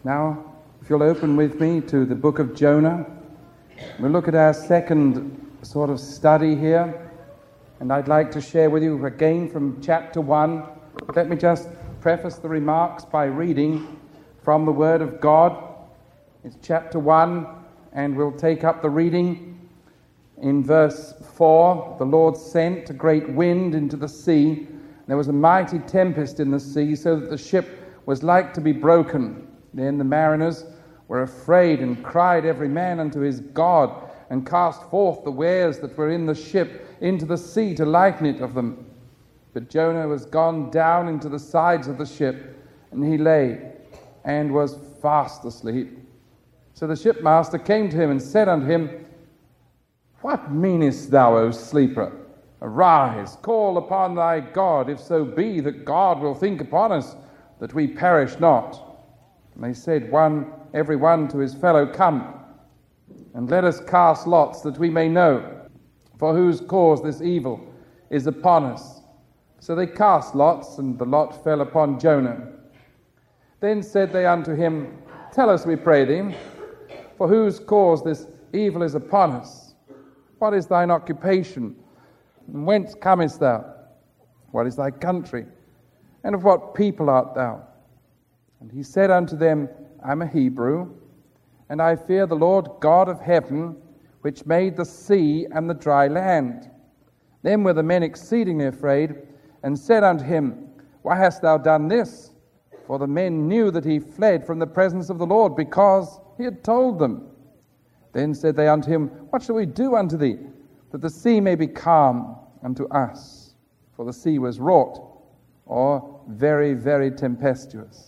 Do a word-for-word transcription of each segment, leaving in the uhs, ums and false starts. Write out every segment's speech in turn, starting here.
Now, if you'll open with me to the book of Jonah, we'll look at our second sort of study here, and I'd like to share with you again from chapter one. Let me just preface the remarks by reading from the Word of God. It's chapter one, and we'll take up the reading in verse four. The Lord sent a great wind into the sea. There was a mighty tempest in the sea, so that the ship was like to be broken. Then the mariners were afraid and cried every man unto his God, and cast forth the wares that were in the ship into the sea to lighten it of them. But Jonah was gone down into the sides of the ship, and he lay and was fast asleep. So the shipmaster came to him and said unto him, What meanest thou, O sleeper? Arise, call upon thy God, if so be that God will think upon us, that we perish not. And they said, one, every one to his fellow, Come, and let us cast lots, that we may know for whose cause this evil is upon us. So they cast lots, and the lot fell upon Jonah. Then said they unto him, Tell us, we pray thee, for whose cause this evil is upon us. What is thine occupation? And whence comest thou? What is thy country? And of what people art thou? And he said unto them, I am a Hebrew, and I fear the Lord God of heaven, which made the sea and the dry land. Then were the men exceedingly afraid, and said unto him, Why hast thou done this? For the men knew that he fled from the presence of the Lord, because he had told them. Then said they unto him, What shall we do unto thee, that the sea may be calm unto us? For the sea was wrought, or very, very tempestuous.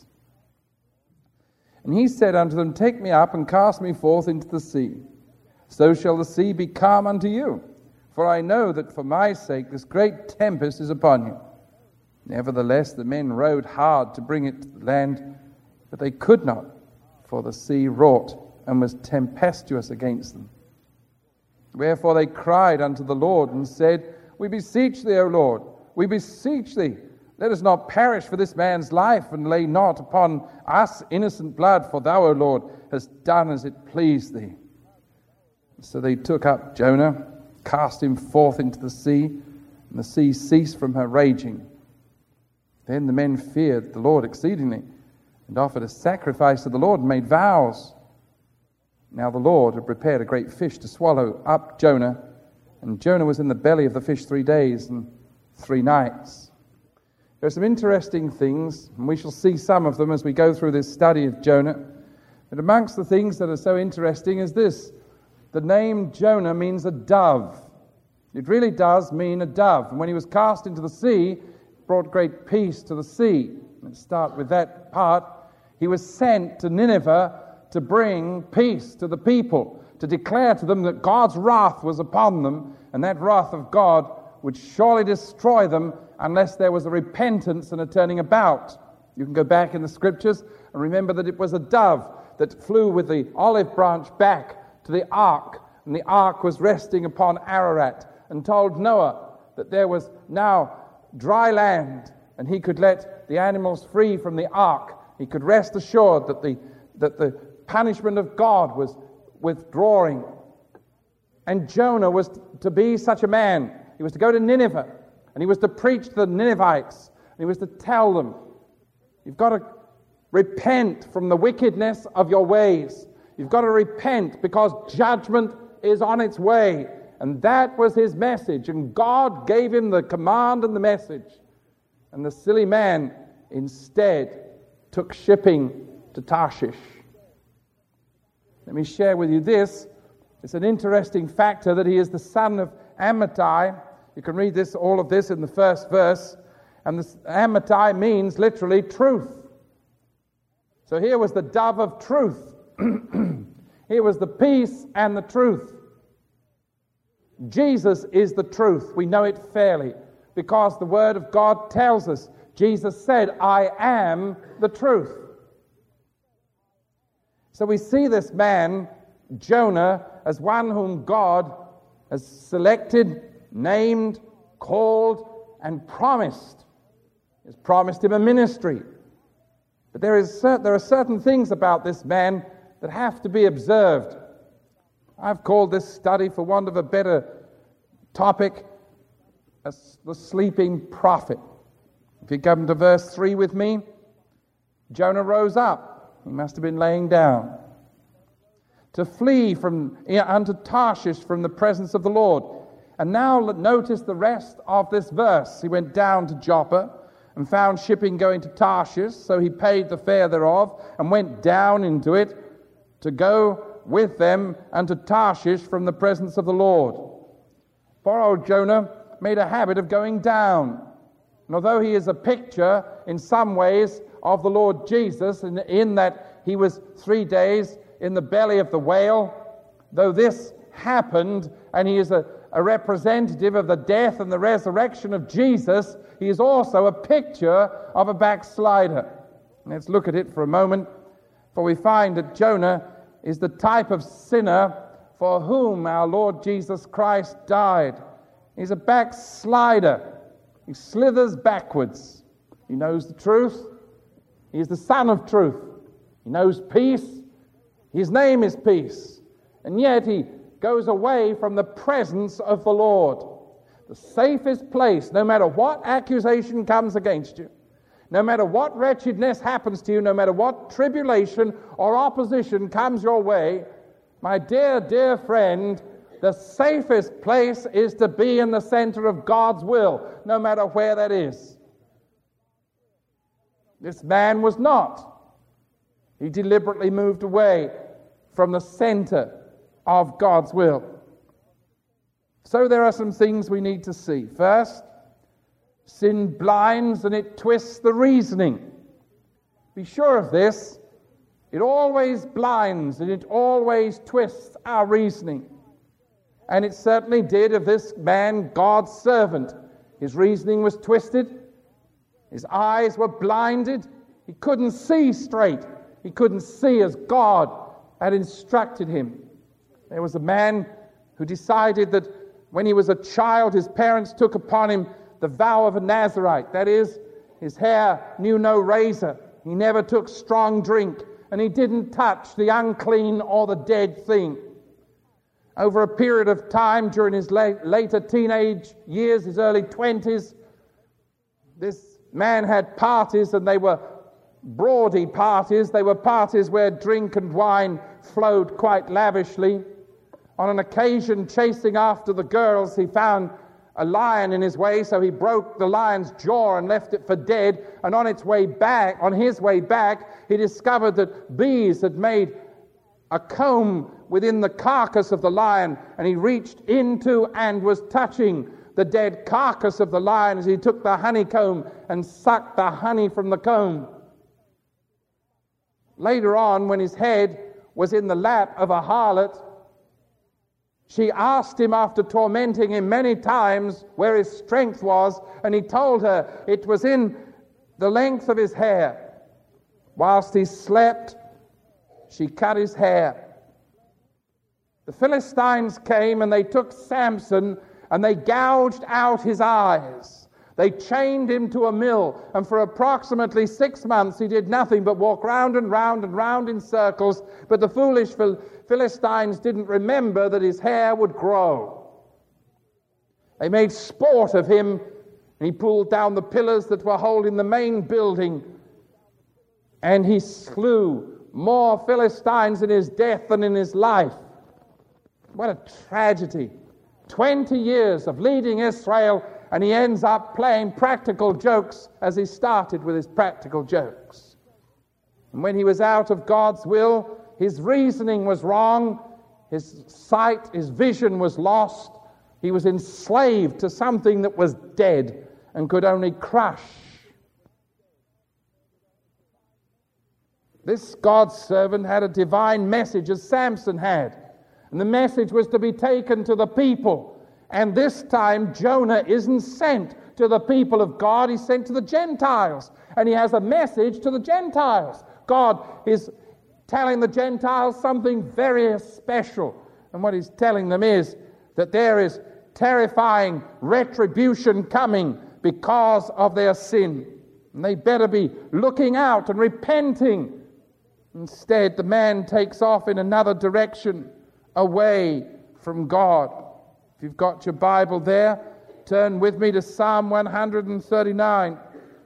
And he said unto them, Take me up and cast me forth into the sea. So shall the sea be calm unto you. For I know that for my sake this great tempest is upon you. Nevertheless the men rowed hard to bring it to the land, but they could not, for the sea wrought and was tempestuous against them. Wherefore they cried unto the Lord and said, We beseech thee, O Lord, we beseech thee, let us not perish for this man's life, and lay not upon us innocent blood, for thou, O Lord, hast done as it pleased thee. So they took up Jonah, cast him forth into the sea, and the sea ceased from her raging. Then the men feared the Lord exceedingly, and offered a sacrifice to the Lord, and made vows. Now the Lord had prepared a great fish to swallow up Jonah, and Jonah was in the belly of the fish three days and three nights. There are some interesting things, and we shall see some of them as we go through this study of Jonah. But amongst the things that are so interesting is this. The name Jonah means a dove. It really does mean a dove. And when he was cast into the sea, it brought great peace to the sea. Let's start with that part. He was sent to Nineveh to bring peace to the people, to declare to them that God's wrath was upon them, and that wrath of God would surely destroy them unless there was a repentance and a turning about. You can go back in the scriptures and remember that it was a dove that flew with the olive branch back to the ark, and the ark was resting upon Ararat, and told Noah that there was now dry land, and he could let the animals free from the ark. He could rest assured that the that the punishment of God was withdrawing. And Jonah was to be such a man. He was to go to Nineveh, and he was to preach to the Ninevites, and he was to tell them, you've got to repent from the wickedness of your ways. You've got to repent because judgment is on its way. And that was his message, and God gave him the command and the message. And the silly man instead took shipping to Tarshish. Let me share with you this. It's an interesting factor that he is the son of Amittai. You can read this, all of this in the first verse. And this Amittai means literally truth. So here was the dove of truth. Here was the peace and the truth. Jesus is the truth. We know it fairly because the Word of God tells us. Jesus said, I am the truth. So we see this man, Jonah, as one whom God has selected, named, called, and promised. He has promised him a ministry. But there is cer- there are certain things about this man that have to be observed. I've called this study, for want of a better topic, as the sleeping prophet. If you come to verse three with me, Jonah rose up. He must have been laying down. To flee from unto Tarshish from the presence of the Lord. And now notice the rest of this verse. He went down to Joppa and found shipping going to Tarshish, so he paid the fare thereof and went down into it to go with them unto Tarshish from the presence of the Lord. Poor old Jonah made a habit of going down. And although he is a picture in some ways of the Lord Jesus, in, in that he was three days in the belly of the whale, though this happened and he is a, a representative of the death and the resurrection of Jesus, he is also a picture of a backslider. Let's look at it for a moment, for we find that Jonah is the type of sinner for whom our Lord Jesus Christ died. He's a backslider. He slithers backwards. He knows the truth. He is the Son of truth. He knows peace. His name is peace. And yet he goes away from the presence of the Lord. The safest place, no matter what accusation comes against you, no matter what wretchedness happens to you, no matter what tribulation or opposition comes your way, my dear, dear friend, the safest place is to be in the center of God's will, no matter where that is. This man was not. He deliberately moved away from the center of God's will. So there are some things we need to see. First, sin blinds and it twists the reasoning. Be sure of this. It always blinds and it always twists our reasoning. And it certainly did of this man, God's servant. His reasoning was twisted. His eyes were blinded. He couldn't see straight. He couldn't see as God had instructed him. There was a man who decided that when he was a child, his parents took upon him the vow of a Nazirite. That is, his hair knew no razor. He never took strong drink. And he didn't touch the unclean or the dead thing. Over a period of time during his late, later teenage years, his early twenties, this man had parties, and they were bawdy parties. They were parties where drink and wine flowed quite lavishly. On an occasion, chasing after the girls, he found a lion in his way, so he broke the lion's jaw and left it for dead. And on its way back, on his way back, he discovered that bees had made a comb within the carcass of the lion, and he reached into and was touching the dead carcass of the lion as he took the honeycomb and sucked the honey from the comb. Later on, when his head was in the lap of a harlot, she asked him, after tormenting him many times, where his strength was, and he told her it was in the length of his hair. Whilst he slept, she cut his hair. The Philistines came and they took Samson and they gouged out his eyes. They chained him to a mill, and for approximately six months he did nothing but walk round and round and round in circles. But the foolish Phil- Philistines didn't remember that his hair would grow. They made sport of him, and he pulled down the pillars that were holding the main building, and he slew more Philistines in his death than in his life. What a tragedy. Twenty years of leading Israel, and he ends up playing practical jokes as he started with his practical jokes. And when he was out of God's will, his reasoning was wrong, his sight, his vision was lost. He was enslaved to something that was dead and could only crush. This God's servant had a divine message, as Samson had. And the message was to be taken to the people. And this time, Jonah isn't sent to the people of God, he's sent to the Gentiles. And he has a message to the Gentiles. God is telling the Gentiles something very special. And what he's telling them is that there is terrifying retribution coming because of their sin. And they better be looking out and repenting. Instead, the man takes off in another direction, away from God. If you've got your Bible there, turn with me to Psalm one thirty-nine.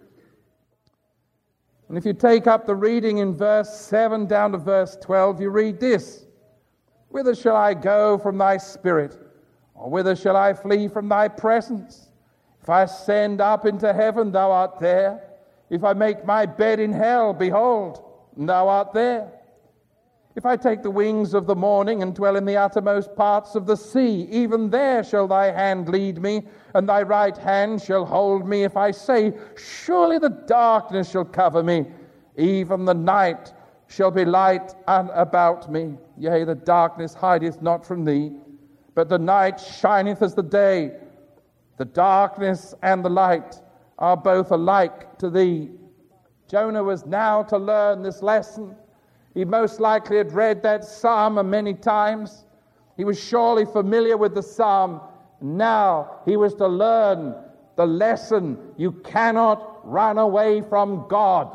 And if you take up the reading in verse seven down to verse twelve, you read this: Whither shall I go from thy spirit? Or whither shall I flee from thy presence? If I ascend up into heaven, thou art there. If I make my bed in hell, behold, thou art there. If I take the wings of the morning and dwell in the uttermost parts of the sea, even there shall thy hand lead me, and thy right hand shall hold me. If I say, surely the darkness shall cover me, even the night shall be light about me. Yea, the darkness hideth not from thee, but the night shineth as the day. The darkness and the light are both alike to thee. Jonah was now to learn this lesson. He most likely had read that psalm many times. He was surely familiar with the psalm. Now he was to learn the lesson: you cannot run away from God.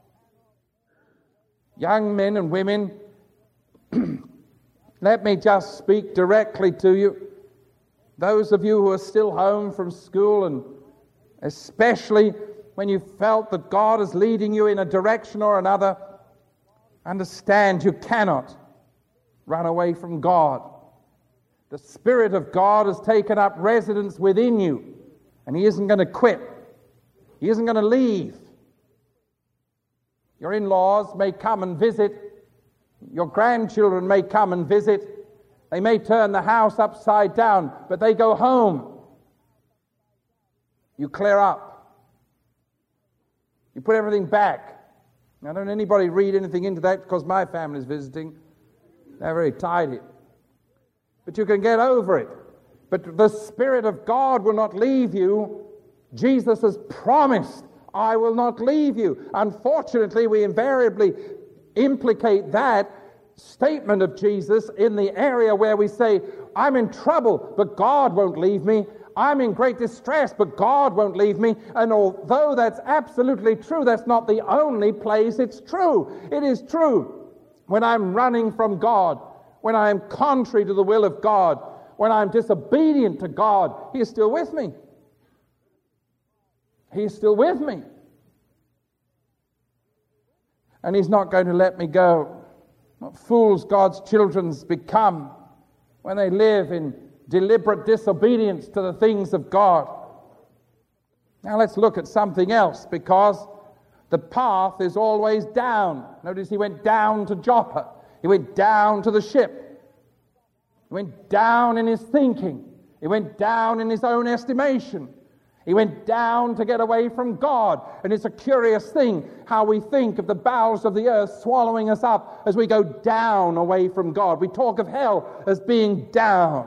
Young men and women, let me just speak directly to you. Those of you who are still home from school, and especially when you felt that God is leading you in a direction or another, understand you cannot run away from God. The Spirit of God has taken up residence within you, and He isn't going to quit. He isn't going to leave. Your in-laws may come and visit. Your grandchildren may come and visit. They may turn the house upside down, but they go home. You clear up. You put everything back. Now, don't anybody read anything into that because my family's visiting. They're very tidy. But you can get over it. But the Spirit of God will not leave you. Jesus has promised, I will not leave you. Unfortunately, we invariably implicate that statement of Jesus in the area where we say, I'm in trouble, but God won't leave me. I'm in great distress, but God won't leave me. And although that's absolutely true, that's not the only place it's true. It is true when I'm running from God, when I am contrary to the will of God, when I'm disobedient to God. He is still with me. He is still with me. And He's not going to let me go. What fools God's children become when they live in deliberate disobedience to the things of God. Now let's look at something else, because the path is always down. Notice he went down to Joppa. He went down to the ship. He went down in his thinking. He went down in his own estimation. He went down to get away from God. And it's a curious thing how we think of the bowels of the earth swallowing us up as we go down away from God. We talk of hell as being down.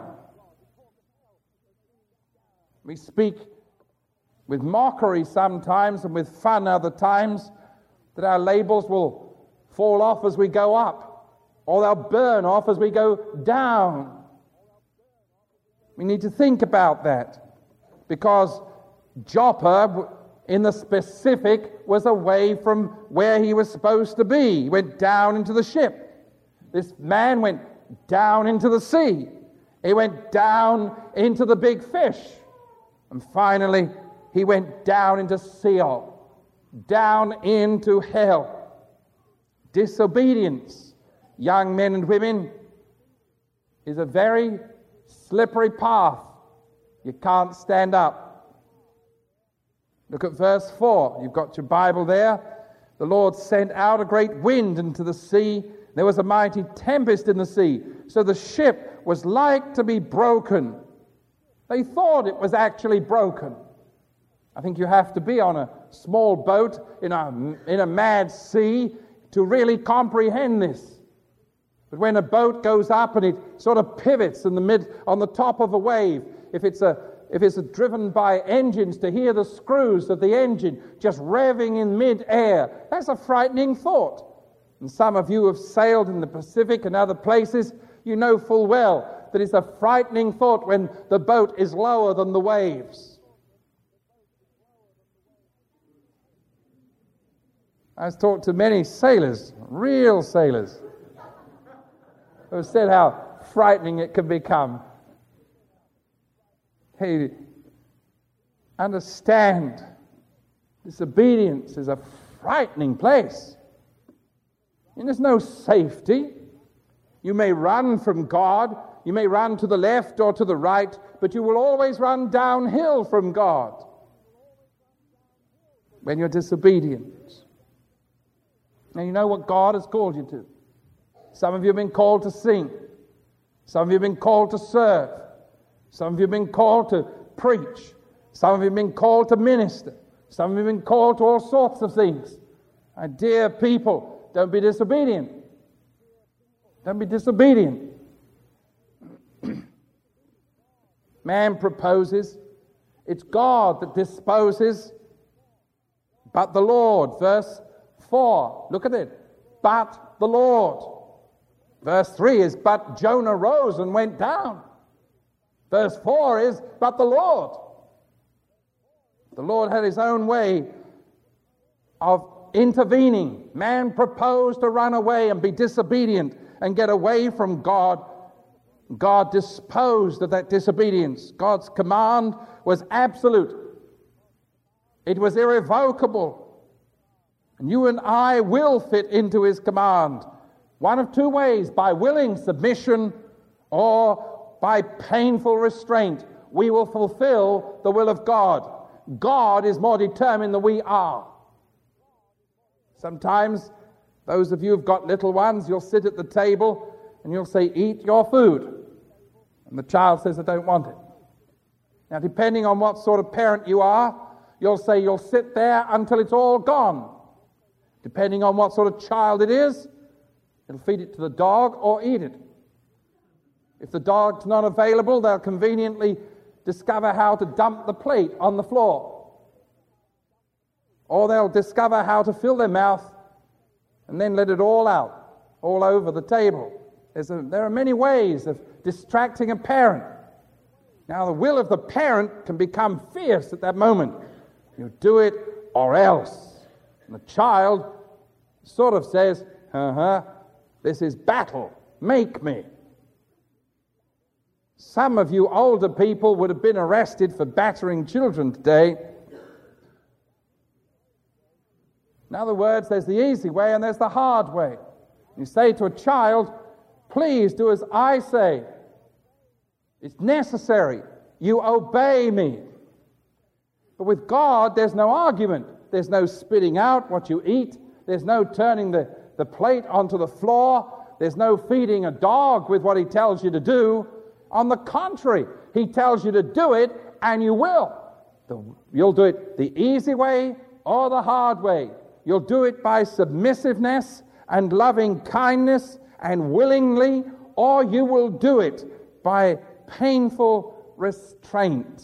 We speak with mockery sometimes and with fun other times that our labels will fall off as we go up, or they'll burn off as we go down. We need to think about that, because Joppa, in the specific, was away from where he was supposed to be. He went down into the ship. This man went down into the sea. He went down into the big fish. And finally, he went down into Sheol, down into hell. Disobedience, young men and women, is a very slippery path. You can't stand up. Look at verse four. You've got your Bible there. The Lord sent out a great wind into the sea. There was a mighty tempest in the sea, so the ship was like to be broken. They thought it was actually broken. I think you have to be on a small boat in a, in a mad sea to really comprehend this. But when a boat goes up and it sort of pivots in the mid, on the top of a wave, if it's a if it's driven by engines, to hear the screws of the engine just revving in mid-air, that's a frightening thought. And some of you have sailed in the Pacific and other places. You know full well that it's a frightening thought when the boat is lower than the waves. I've talked to many sailors, real sailors, who have said how frightening it can become. Hey, understand, disobedience is a frightening place. And there's no safety. You may run from God, you may run to the left or to the right, but you will always run downhill from God when you're disobedient. Now you know what God has called you to. Some of you have been called to sing. Some of you have been called to serve. Some of you have been called to preach. Some of you have been called to minister. Some of you have been called to all sorts of things. My dear people, don't be disobedient. Don't be disobedient. Man proposes. It's God that disposes. But the Lord, verse four, look at it. But the Lord. Verse three is, but Jonah rose and went down. Verse four is, but the Lord. The Lord had his own way of intervening. Man proposed to run away and be disobedient and get away from God. God disposed of that disobedience. God's command was absolute. It was irrevocable. And you and I will fit into his command. One of two ways, by willing submission or by painful restraint. We will fulfill the will of God. God is more determined than we are. Sometimes, those of you who've got little ones, you'll sit at the table and you'll say, eat your food. And the child says, I don't want it. Now, depending on what sort of parent you are, you'll say you'll sit there until it's all gone. Depending on what sort of child it is, it'll feed it to the dog or eat it. If the dog's not available, they'll conveniently discover how to dump the plate on the floor. Or they'll discover how to fill their mouth and then let it all out, all over the table. There's a, there are many ways of distracting a parent. Now, the will of the parent can become fierce at that moment. You do it or else. And the child sort of says, uh-huh, this is battle. Make me. Some of you older people would have been arrested for battering children today. In other words, there's the easy way and there's the hard way. You say to a child, please do as I say. It's necessary. You obey me. But with God, there's no argument. There's no spitting out what you eat. There's no turning the, the plate onto the floor. There's no feeding a dog with what he tells you to do. On the contrary, he tells you to do it, and you will. The, you'll do it the easy way or the hard way. You'll do it by submissiveness and loving kindness and willingly, or you will do it by painful restraint.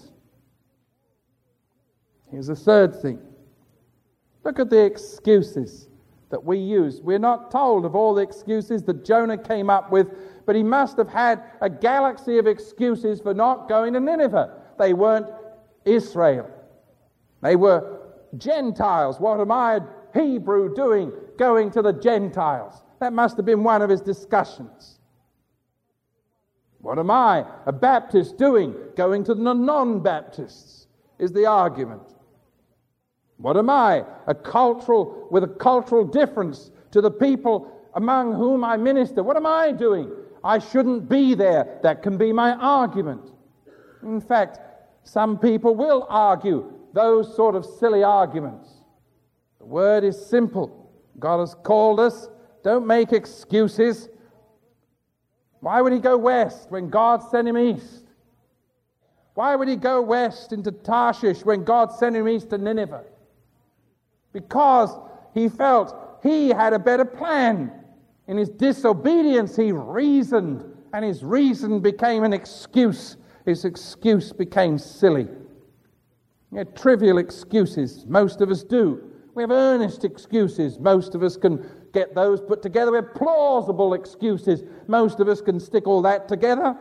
Here's a third thing. Look at the excuses that we use. We're not told of all the excuses that Jonah came up with, but he must have had a galaxy of excuses for not going to Nineveh. They weren't Israel. They were Gentiles. What am I, a Hebrew, doing going to the Gentiles? That must have been one of his discussions. What am I, a Baptist, doing going to the non-Baptists? Is the argument. What am I, a cultural, with a cultural difference to the people among whom I minister? What am I doing? I shouldn't be there. That can be my argument. In fact, some people will argue those sort of silly arguments. The word is simple. God has called us. Don't make excuses. Why would he go west when God sent him east? Why would he go west into Tarshish when God sent him east to Nineveh? Because he felt he had a better plan. In his disobedience, he reasoned, and his reason became an excuse. His excuse became silly. He had trivial excuses. Most of us do. We have earnest excuses. Most of us can get those put together. We have plausible excuses. Most of us can stick all that together.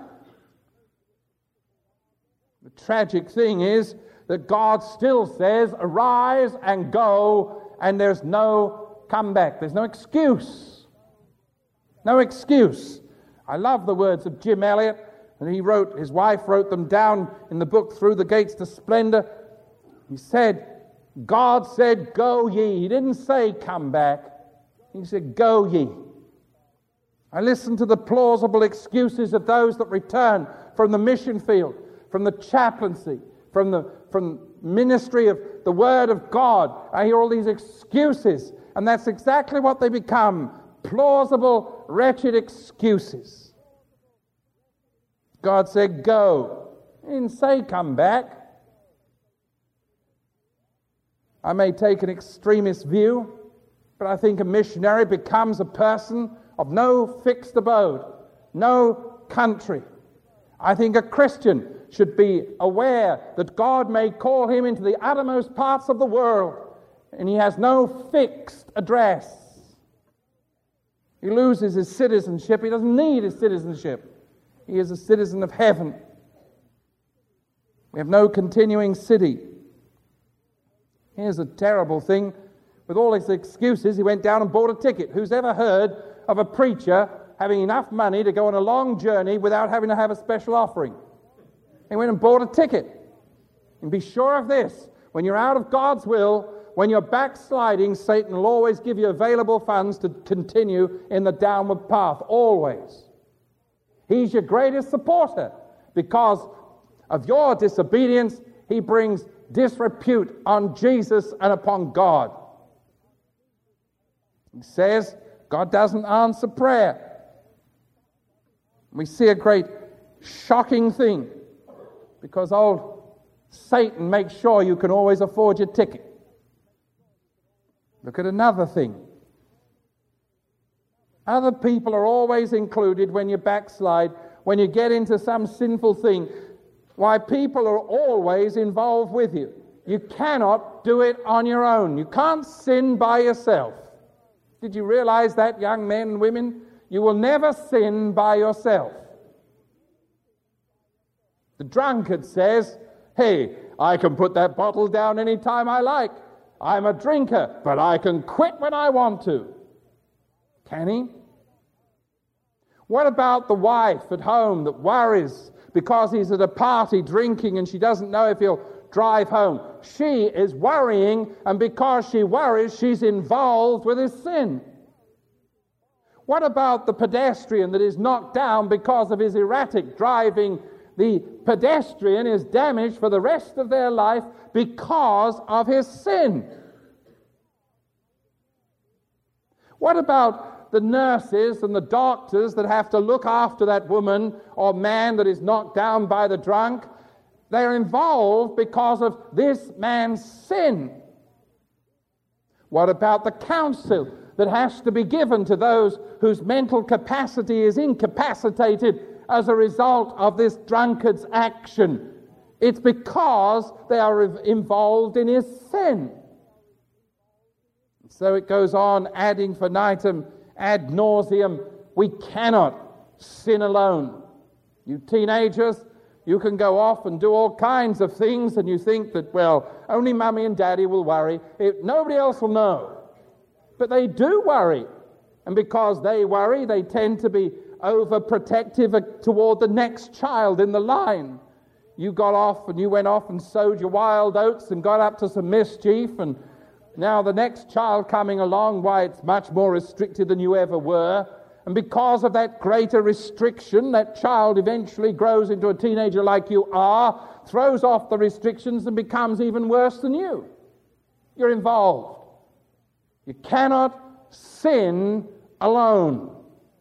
The tragic thing is that God still says, arise and go, and there's no come back. There's no excuse. No excuse. I love the words of Jim Elliot, and he wrote, his wife wrote them down in the book Through the Gates to Splendor. He said, God said, go ye. He didn't say, come back. He said, go ye. I listen to the plausible excuses of those that return from the mission field, from the chaplaincy, from the from ministry of the Word of God. I hear all these excuses, and that's exactly what they become, plausible, wretched excuses. God said, go. He didn't say, come back. I may take an extremist view, but I think a missionary becomes a person of no fixed abode, no country. I think a Christian should be aware that God may call him into the uttermost parts of the world, and he has no fixed address. He loses his citizenship. He doesn't need his citizenship. He is a citizen of heaven. We have no continuing city. Here's a terrible thing. With all his excuses, he went down and bought a ticket. Who's ever heard of a preacher having enough money to go on a long journey without having to have a special offering? He went and bought a ticket. And be sure of this, when you're out of God's will, when you're backsliding, Satan will always give you available funds to continue in the downward path, always. He's your greatest supporter. Because of your disobedience, he brings disrepute on Jesus and upon God. He says God doesn't answer prayer. We see a great shocking thing, because old Satan makes sure you can always afford your ticket. Look at another thing. Other people are always included when you backslide, when you get into some sinful thing. Why, people are always involved with you. You cannot do it on your own. You can't sin by yourself. Did you realize that, young men and women? You will never sin by yourself. The drunkard says, hey, I can put that bottle down any time I like. I'm a drinker, but I can quit when I want to. Can he? What about the wife at home that worries because he's at a party drinking and she doesn't know if he'll drive home? She is worrying, and because she worries, she's involved with his sin. What about the pedestrian that is knocked down because of his erratic driving? The pedestrian is damaged for the rest of their life because of his sin. What about the nurses and the doctors that have to look after that woman or man that is knocked down by the drunk? They're involved because of this man's sin. What about the counsel that has to be given to those whose mental capacity is incapacitated as a result of this drunkard's action? It's because they are involved in his sin. So it goes on, ad infinitum, ad nauseum. We cannot sin alone. You teenagers, you can go off and do all kinds of things, and you think that, well, only Mummy and Daddy will worry. It, nobody else will know. But they do worry. And because they worry, they tend to be overprotective toward the next child in the line. You got off and you went off and sowed your wild oats and got up to some mischief, and now the next child coming along, why, it's much more restricted than you ever were. And because of that greater restriction, that child eventually grows into a teenager like you are, throws off the restrictions and becomes even worse than you. You're involved. You cannot sin alone.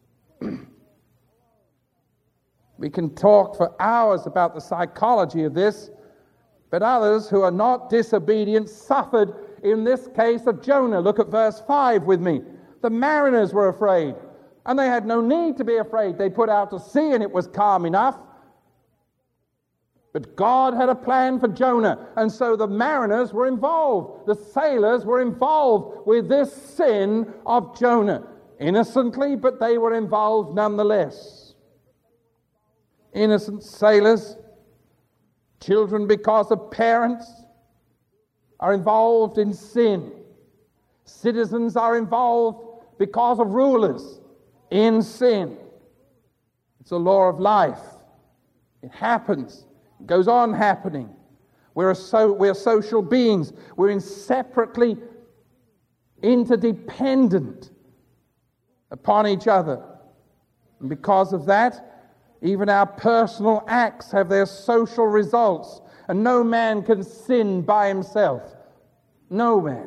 We can talk for hours about the psychology of this, but others who are not disobedient suffered in this case of Jonah. Look at verse five with me. The mariners were afraid, and they had no need to be afraid. They put out to sea and it was calm enough. But God had a plan for Jonah, and so the mariners were involved. The sailors were involved with this sin of Jonah. Innocently, but they were involved nonetheless. Innocent sailors, children because of parents, are involved in sin. Citizens are involved because of rulers in sin. It's a law of life. It happens. It goes on happening. We're, so, we're social beings. We're inseparably interdependent upon each other. And because of that, even our personal acts have their social results. And no man can sin by himself. No man.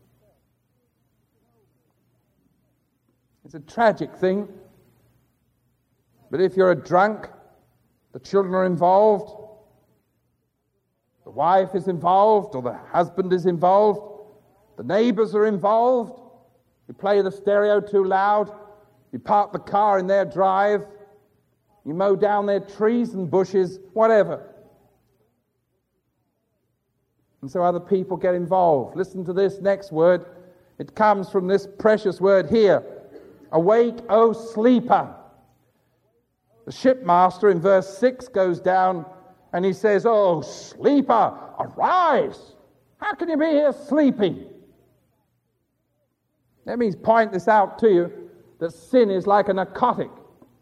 It's a tragic thing. But if you're a drunk, the children are involved, the wife is involved, or the husband is involved, the neighbors are involved, you play the stereo too loud, you park the car in their drive, you mow down their trees and bushes, whatever. And so other people get involved. Listen to this next word. It comes from this precious word here. Awake, O sleeper. The shipmaster in verse six goes down and he says, "Oh, sleeper, arise. How can you be here sleeping?" Let me point this out to you, that sin is like a narcotic.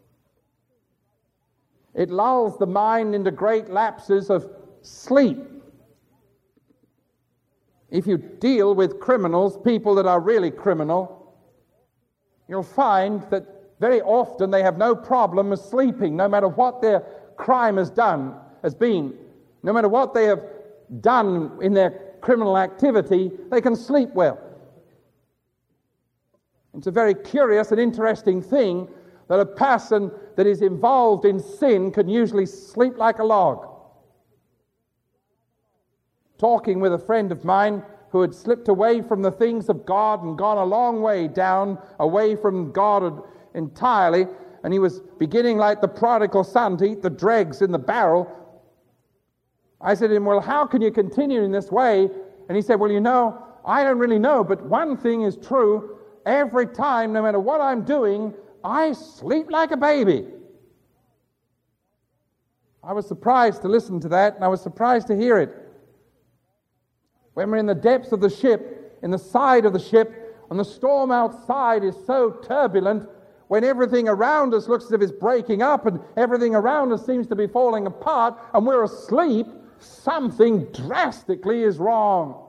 It lulls the mind into great lapses of sleep. If you deal with criminals, people that are really criminal, you'll find that very often they have no problem with sleeping, no matter what their crime has done, has been. No matter what they have done in their criminal activity, they can sleep well. It's a very curious and interesting thing that a person that is involved in sin can usually sleep like a log. Talking with a friend of mine who had slipped away from the things of God and gone a long way down, away from God entirely, and he was beginning like the prodigal son to eat the dregs in the barrel. I said to him, "Well, how can you continue in this way?" And he said, "Well, you know, I don't really know, but one thing is true. Every time, no matter what I'm doing, I sleep like a baby." I was surprised to listen to that, and I was surprised to hear it. When we're in the depths of the ship, in the side of the ship, and the storm outside is so turbulent, when everything around us looks as if it's breaking up and everything around us seems to be falling apart and we're asleep, something drastically is wrong.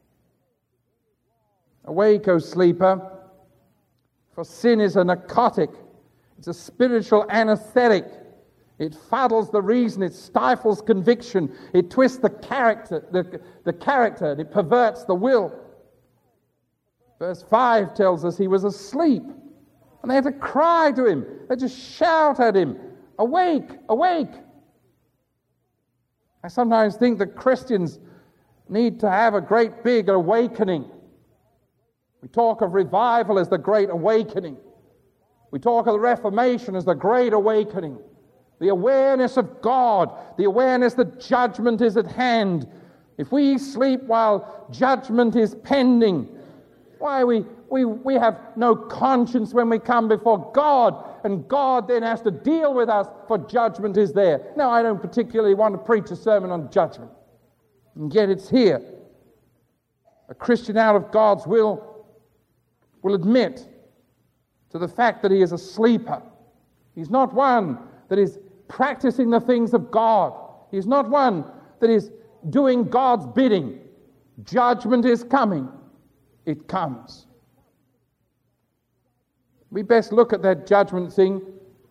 Awake, O sleeper, for sin is a narcotic. It's a spiritual anesthetic. It fuddles the reason, it stifles conviction, it twists the character, the, the character, and it perverts the will. Verse five tells us he was asleep. And they had to cry to him. They just shout at him, "Awake, awake." I sometimes think that Christians need to have a great big awakening. We talk of revival as the great awakening. We talk of the Reformation as the great awakening. The awareness of God, the awareness that judgment is at hand. If we sleep while judgment is pending, why we We, we have no conscience when we come before God, and God then has to deal with us, for judgment is there. Now, I don't particularly want to preach a sermon on judgment, and yet it's here. A Christian out of God's will will admit to the fact that he is a sleeper. He's not one that is practicing the things of God. He's not one that is doing God's bidding. Judgment is coming. It comes. We best look at that judgment thing.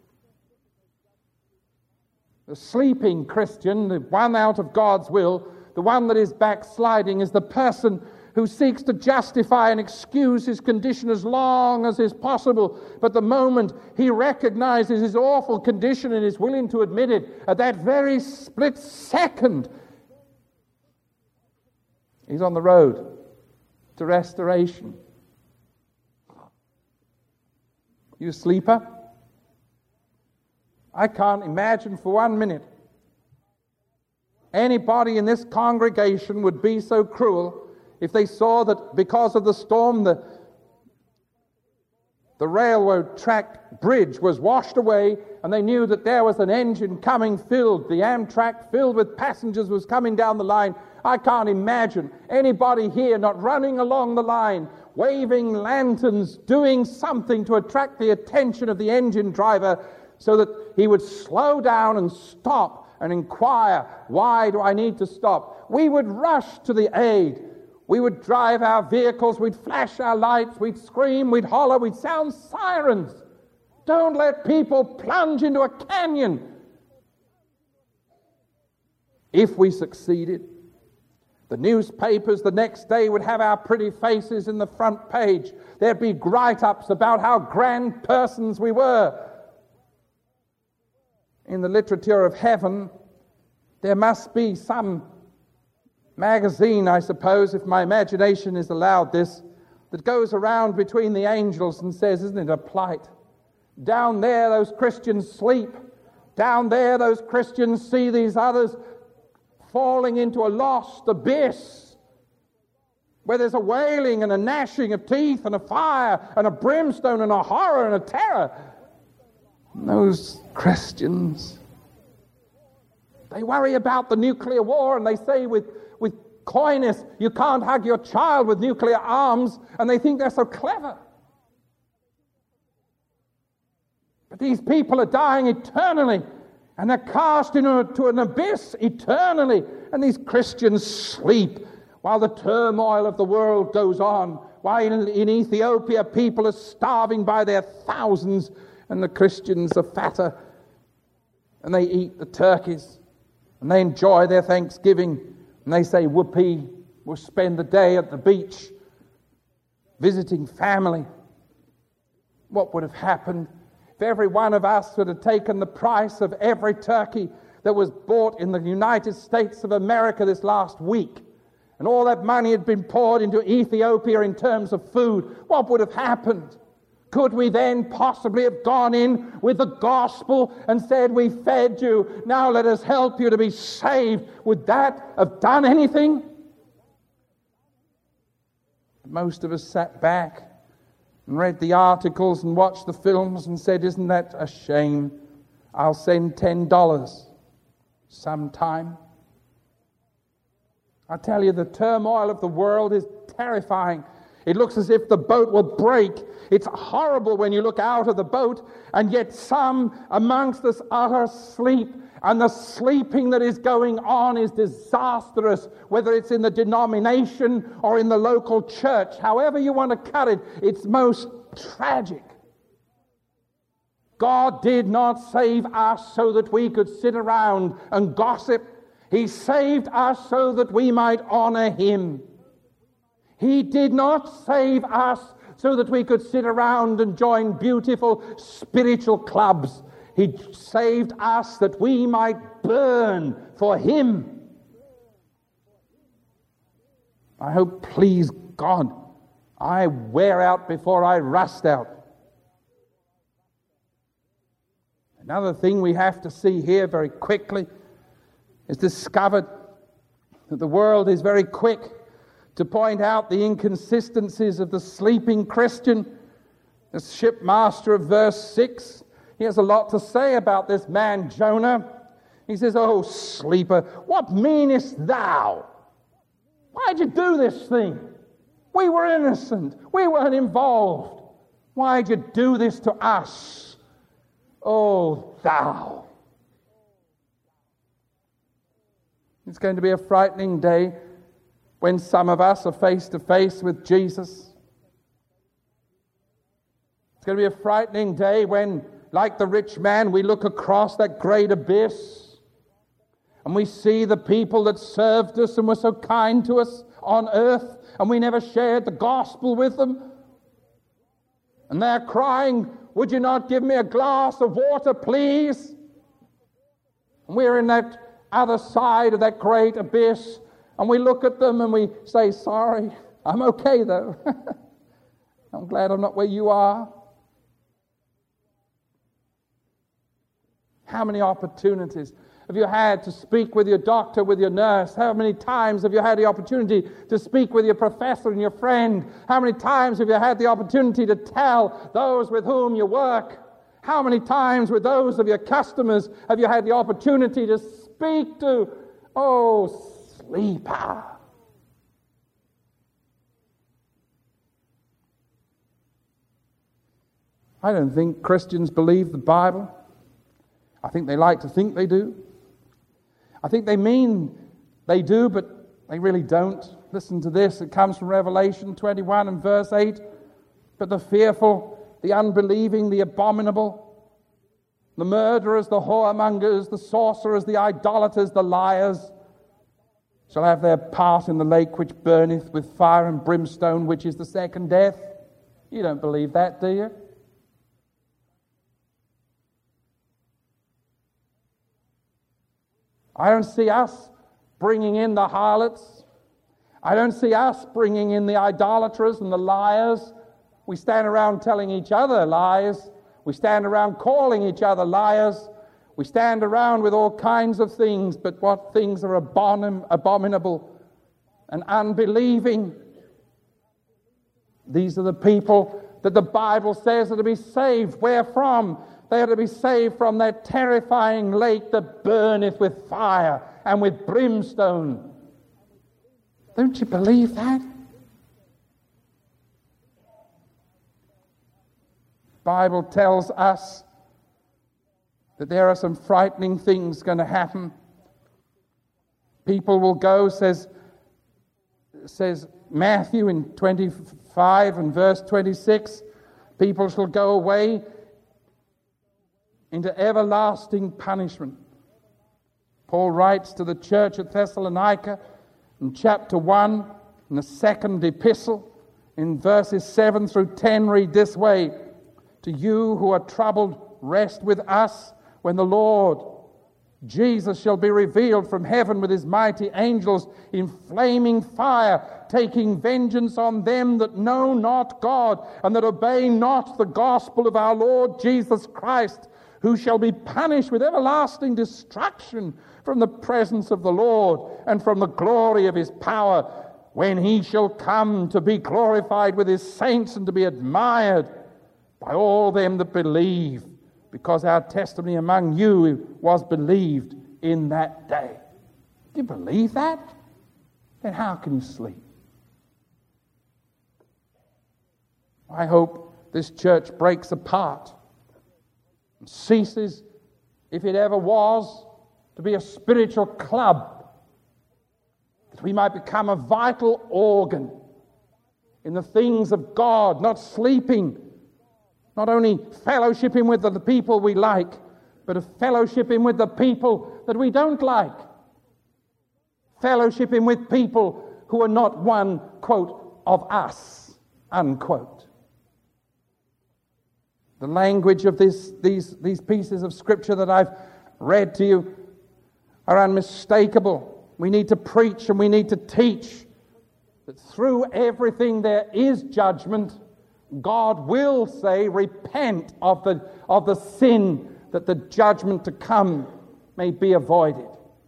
The sleeping Christian, the one out of God's will, the one that is backsliding, is the person who seeks to justify and excuse his condition as long as is possible. But the moment he recognizes his awful condition and is willing to admit it, at that very split second, he's on the road to restoration. You sleeper? I can't imagine for one minute anybody in this congregation would be so cruel if they saw that because of the storm the, the railroad track bridge was washed away, and they knew that there was an engine coming filled, the Amtrak filled with passengers was coming down the line. I can't imagine anybody here not running along the line, waving lanterns, doing something to attract the attention of the engine driver so that he would slow down and stop and inquire, why do I need to stop? We would rush to the aid. We would drive our vehicles, we'd flash our lights, we'd scream, we'd holler, we'd sound sirens. Don't let people plunge into a canyon. If we succeeded, the newspapers the next day would have our pretty faces in the front page. There'd be write-ups about how grand persons we were. In the literature of heaven, there must be some magazine, I suppose, if my imagination is allowed this, that goes around between the angels and says, isn't it a plight? Down there those Christians sleep. Down there those Christians see these others falling into a lost abyss where there's a wailing and a gnashing of teeth and a fire and a brimstone and a horror and a terror. And those Christians, they worry about the nuclear war, and they say with, with coyness, you can't hug your child with nuclear arms, and they think they're so clever. But these people are dying eternally, and they're cast into an abyss eternally, and these Christians sleep while the turmoil of the world goes on, while in, in Ethiopia people are starving by their thousands, and the Christians are fatter, and they eat the turkeys, and they enjoy their Thanksgiving, and they say, whoopee, we'll spend the day at the beach visiting family. What would have happened if every one of us would have taken the price of every turkey that was bought in the United States of America this last week, and all that money had been poured into Ethiopia in terms of food? What would have happened? Could we then possibly have gone in with the gospel and said, we fed you, now let us help you to be saved? Would that have done anything? Most of us sat back and read the articles and watched the films and said, isn't that a shame? I'll send ten dollars sometime. I tell you, the turmoil of the world is terrifying. It looks as if the boat will break. It's horrible when you look out of the boat, and yet some amongst us are asleep, and the sleeping that is going on is disastrous, whether it's in the denomination or in the local church. However you want to cut it, it's most tragic. God did not save us so that we could sit around and gossip. He saved us so that we might honor Him. He did not save us so that we could sit around and join beautiful spiritual clubs. He saved us that we might burn for Him. I hope, please God, I wear out before I rust out. Another thing we have to see here very quickly is discovered that the world is very quick to point out the inconsistencies of the sleeping Christian. The shipmaster of verse six, he has a lot to say about this man Jonah. He says, oh, sleeper, what meanest thou? Why'd you do this thing? We were innocent. We weren't involved. Why'd you do this to us? Oh, thou. It's going to be a frightening day when some of us are face to face with Jesus. It's going to be a frightening day when, like the rich man, we look across that great abyss and we see the people that served us and were so kind to us on earth, and we never shared the gospel with them. And they're crying, would you not give me a glass of water, please? And we're in that other side of that great abyss, and we look at them and we say, sorry, I'm okay though. I'm glad I'm not where you are. How many opportunities have you had to speak with your doctor, with your nurse? How many times have you had the opportunity to speak with your professor and your friend? How many times have you had the opportunity to tell those with whom you work? How many times with those of your customers have you had the opportunity to speak to? Oh, sleeper. I don't think Christians believe the Bible. I think they like to think they do. I think they mean they do, but they really don't. Listen to this. It comes from Revelation twenty-one and verse eight. But the fearful, the unbelieving, the abominable, the murderers, the whoremongers, the sorcerers, the idolaters, the liars, shall have their part in the lake which burneth with fire and brimstone, which is the second death. You don't believe that, do you? I don't see us bringing in the harlots. I don't see us bringing in the idolaters and the liars. We stand around telling each other lies. We stand around calling each other liars. We stand around with all kinds of things, but what things are abomin- abominable and unbelieving? These are the people that the Bible says are to be saved. Where from? They are to be saved from that terrifying lake that burneth with fire and with brimstone. Don't you believe that? The Bible tells us that there are some frightening things going to happen. People will go, says, says Matthew in twenty-five and verse twenty-six, people shall go away into everlasting punishment. Paul writes to the church at Thessalonica in chapter one, in the second epistle, in verses seven through ten, read this way: To you who are troubled, rest with us when the Lord Jesus shall be revealed from heaven with his mighty angels in flaming fire, taking vengeance on them that know not God and that obey not the gospel of our Lord Jesus Christ, who shall be punished with everlasting destruction from the presence of the Lord and from the glory of his power, when he shall come to be glorified with his saints and to be admired by all them that believe, because our testimony among you was believed in that day. Do you believe that? Then how can you sleep? I hope this church breaks apart and ceases, if it ever was, to be a spiritual club, that we might become a vital organ in the things of God, not sleeping, not only fellowshipping with the people we like, but a fellowshipping with the people that we don't like. Fellowshipping with people who are not one, quote, of us, unquote. The language of this, these, these pieces of scripture that I've read to you are unmistakable. We need to preach and we need to teach that through everything there is judgment. God will say, repent of the, of the sin, that the judgment to come may be avoided.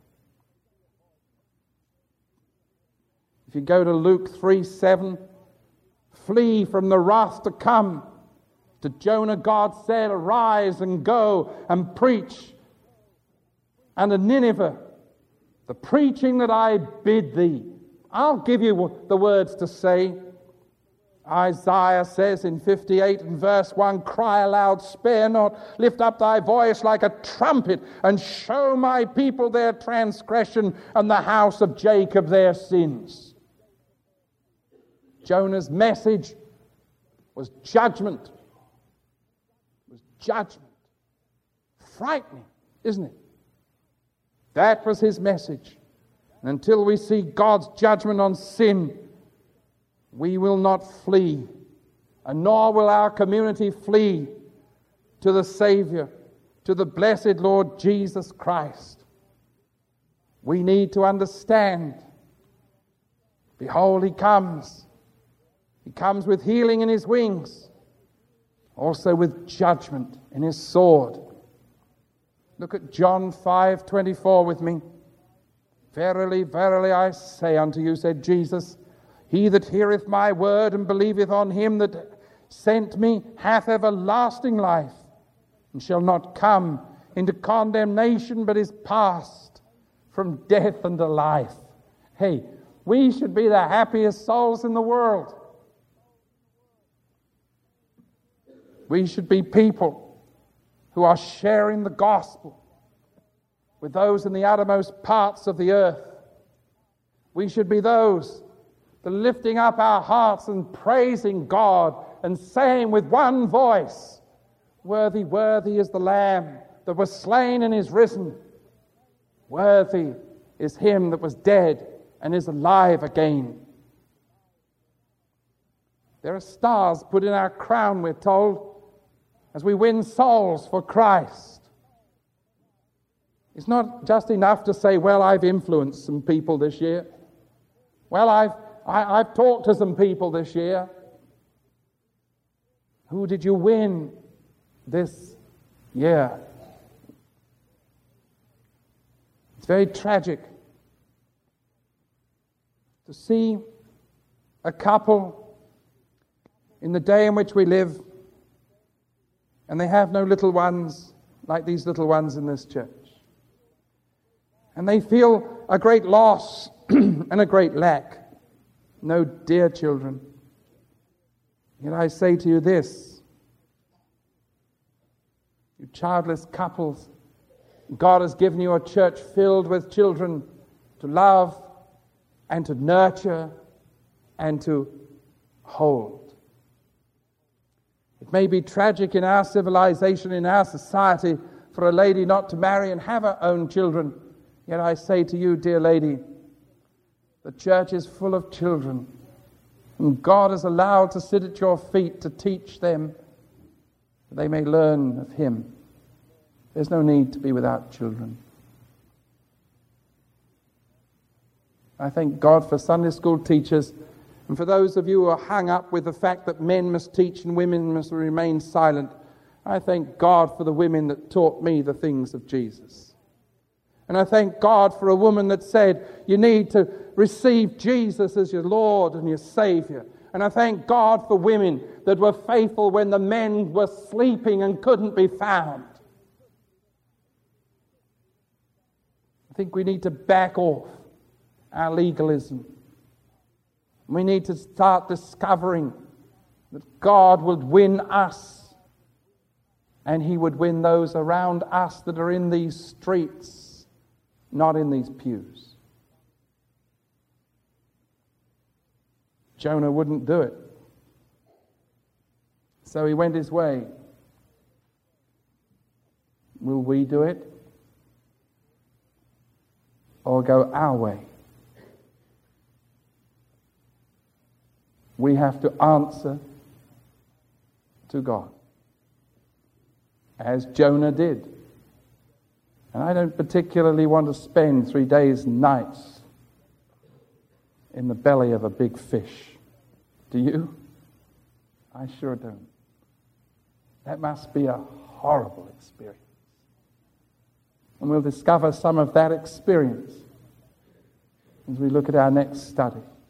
If you go to Luke three seven, flee from the wrath to come. To Jonah God said, arise and go and preach unto Nineveh the preaching that I bid thee. I'll give you the words to say. Isaiah says in fifty-eight and verse one, cry aloud, spare not, lift up thy voice like a trumpet, and show my people their transgression and the house of Jacob their sins. Jonah's message was judgment. It was judgment. Frightening, isn't it? That was his message. And until we see God's judgment on sin, we will not flee, and nor will our community flee to the Savior, to the blessed Lord Jesus Christ. We need to understand, behold, he comes. He comes with healing in his wings, also with judgment in his sword. Look at John five twenty-four with me. Verily, verily, I say unto you, said Jesus, he that heareth my word and believeth on him that sent me hath everlasting life, and shall not come into condemnation, but is passed from death unto life. Hey, we should be the happiest souls in the world. We should be people who are sharing the gospel with those in the uttermost parts of the earth. We should be those that are lifting up our hearts and praising God and saying with one voice, "Worthy, worthy is the Lamb that was slain and is risen. Worthy is him that was dead and is alive again." There are stars put in our crown, we're told, as we win souls for Christ. It's not just enough to say, "Well, I've influenced some people this year. Well, I've I, I've talked to some people this year." Who did you win this year? It's very tragic to see a couple in the day in which we live, and they have no little ones like these little ones in this church. And they feel a great loss and a great lack. No dear children. Yet I say to you this, you childless couples, God has given you a church filled with children to love and to nurture and to hold. It may be tragic in our civilization, in our society, for a lady not to marry and have her own children. Yet I say to you, dear lady, the church is full of children, and God is allowed to sit at your feet to teach them that they may learn of Him. There's no need to be without children. I thank God for Sunday school teachers, and for those of you who are hung up with the fact that men must teach and women must remain silent. I thank God for the women that taught me the things of Jesus. And I thank God for a woman that said, you need to receive Jesus as your Lord and your Savior. And I thank God for women that were faithful when the men were sleeping and couldn't be found. I think we need to back off our legalism. We need to start discovering that God would win us, and He would win those around us that are in these streets, not in these pews. Jonah wouldn't do it. So he went his way. Will we do it? Or go our way? We have to answer to God, as Jonah did. And I don't particularly want to spend three days and nights in the belly of a big fish. Do you? I sure don't. That must be a horrible experience. And we'll discover some of that experience as we look at our next study.